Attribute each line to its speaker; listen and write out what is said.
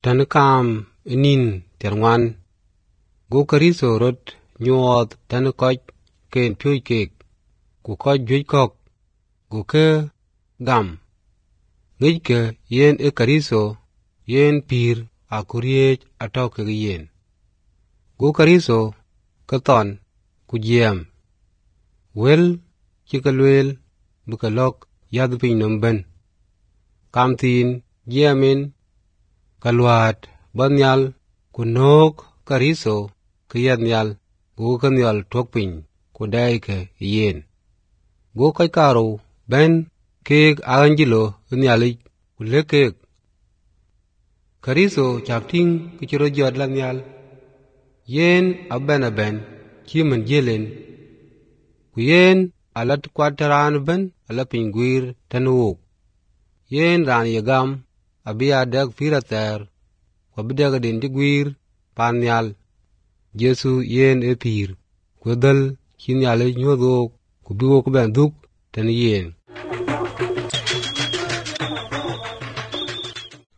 Speaker 1: tan kam nin terwan go kariso rot nyuot tan koch ken pyoy kek ku koch juj kok go ke gam ngej ke yen e kariso yen pir a kuriej atau ke yen go kariso ke ton ku jiem wel chikalwel bukalok yad piny nomben kam tin jiemin kalwat banyal kunok kariso ke yad nyal go kanyal tok piny ku dai ke yen go kai karo ben kek angelo nyalik ku lekek kariso chakting kichiro jod lanyal yen aben chimen jelen ku yen alat kwataran ben ala pingwir tanuk yen ran yegam abia dag pirater ku bidaga den digwir panyal Jesu yen e pir ku dal chinyale nyodok ku biwo ku ben duk tan yen